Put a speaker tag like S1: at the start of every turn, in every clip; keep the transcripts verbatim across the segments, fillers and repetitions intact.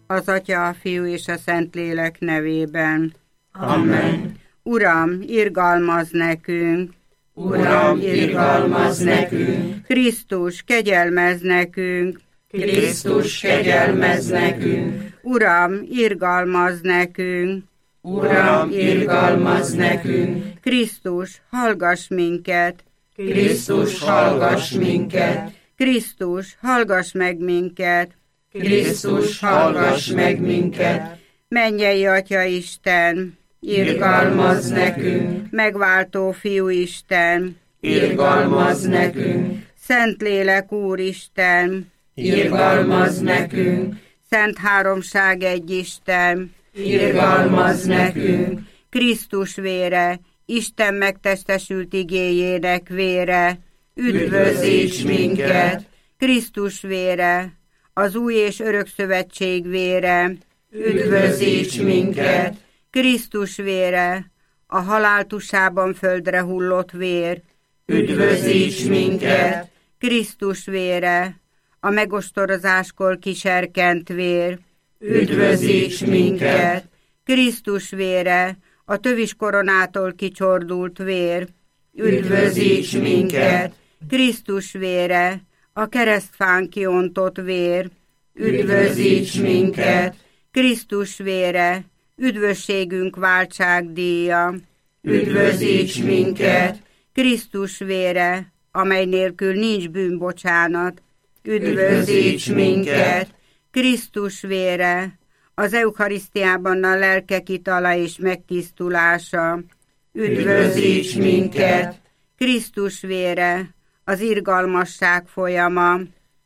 S1: Az Atya, a Fiú és a Szentlélek nevében.
S2: Amen.
S1: Uram, irgalmazz nekünk!
S2: Uram, irgalmazz nekünk!
S1: Krisztus, kegyelmezz nekünk!
S2: Krisztus, kegyelmezz nekünk!
S1: Uram, irgalmazz nekünk!
S2: Uram, irgalmazz nekünk!
S1: Krisztus, hallgass minket!
S2: Krisztus, hallgass minket!
S1: Krisztus, hallgass meg minket!
S2: Krisztus, hallgass meg minket!
S1: Mennyei Atya Isten!
S2: Irgalmazz nekünk!
S1: Megváltó Fiú Isten!
S2: Irgalmazz nekünk!
S1: Szentlélek Úristen!
S2: Irgalmazz nekünk!
S1: Szent Háromság egy Isten!
S2: Irgalmazz nekünk!
S1: Krisztus vére, Isten megtestesült igéjének vére,
S2: üdvözíts minket!
S1: Krisztus vére, az új és örök szövetség vére,
S2: üdvözíts minket!
S1: Krisztus vére, a halál tusában földre hullott vér,
S2: üdvözíts minket!
S1: Krisztus vére, a megostorozáskor kiserkent vér,
S2: üdvözíts minket!
S1: Krisztus vére, a tövis koronától kicsordult vér,
S2: üdvözíts minket!
S1: Krisztus vére, a keresztfán kiontott vér,
S2: üdvözíts minket!
S1: Krisztus vére, üdvösségünk váltságdíja,
S2: üdvözíts minket!
S1: Krisztus vére, amely nélkül nincs bűnbocsánat,
S2: üdvözíts minket!
S1: Krisztus vére, az eucharisztiában a lelkek itala és megtisztulása,
S2: üdvözíts minket!
S1: Krisztus vére, az irgalmasság folyama,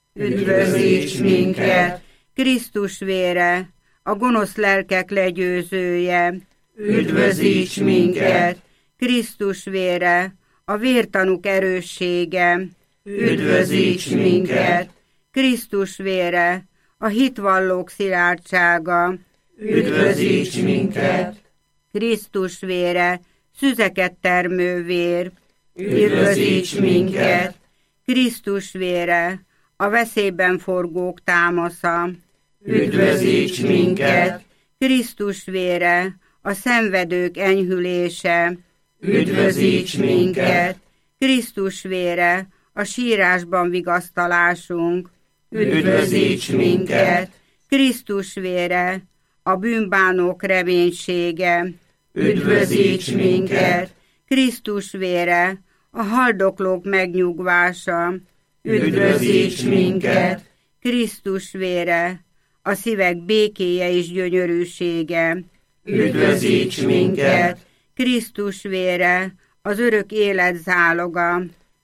S2: üdvözíts minket!
S1: Krisztus vére, a gonosz lelkek legyőzője,
S2: üdvözíts minket!
S1: Krisztus vére, a vértanúk erőssége,
S2: üdvözíts minket!
S1: Krisztus vére, a hitvallók szilárdsága,
S2: üdvözíts minket!
S1: Krisztus vére, szüzeket termő vér,
S2: üdvözíts minket!
S1: Krisztus vére, a veszélyben forgók támasza,
S2: üdvözíts minket!
S1: Krisztus vére, a szenvedők enyhülése,
S2: üdvözíts minket!
S1: Krisztus vére, a sírásban vigasztalásunk,
S2: üdvözíts minket!
S1: Krisztus vére, a bűnbánók reménysége,
S2: üdvözíts minket!
S1: Krisztus vére, a haldoklók megnyugvása,
S2: üdvözíts minket!
S1: Krisztus vére, a szívek békéje és gyönyörűsége,
S2: üdvözíts minket!
S1: Krisztus vére, az örök élet záloga,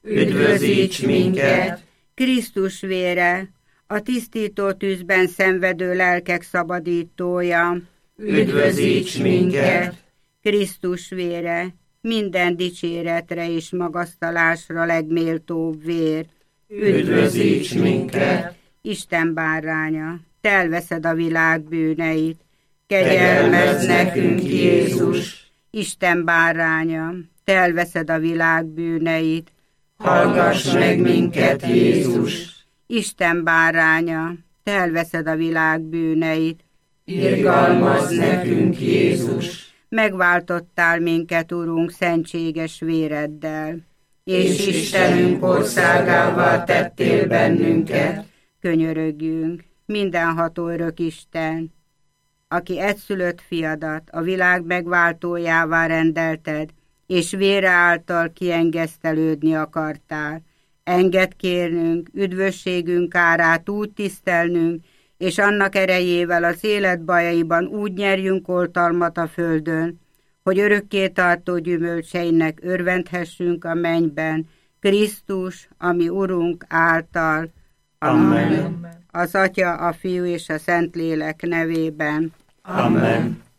S2: üdvözíts minket!
S1: Krisztus vére, a tisztító tűzben szenvedő lelkek szabadítója,
S2: üdvözíts minket!
S1: Krisztus vére, minden dicséretre és magasztalásra legméltóbb vér,
S2: üdvözíts minket!
S1: Isten báránya, te elveszed a világ bűneit,
S2: kegyelmezz nekünk, Jézus!
S1: Isten báránya, te elveszed a világ bűneit,
S2: hallgass meg minket, Jézus!
S1: Isten báránya, te elveszed a világ bűneit,
S2: irgalmazz nekünk, Jézus!
S1: Megváltottál minket, Urunk, szentséges véreddel,
S2: és Istenünk országává tettél bennünket.
S1: Könyörögjünk, mindenható örök Isten, aki egyszülött fiadat a világ megváltójává rendelted, és vére által kiengesztelődni akartál. Engedd kérnünk, üdvösségünk árát úgy tisztelnünk, és annak erejével az élet bajaiban úgy nyerjünk oltalmat a földön, hogy örökké tartó gyümölcseinek örvendhessünk a mennyben, Krisztus, ami Urunk által.
S2: Amen.
S1: Az Atya, a Fiú és a Szentlélek nevében.
S2: Amen.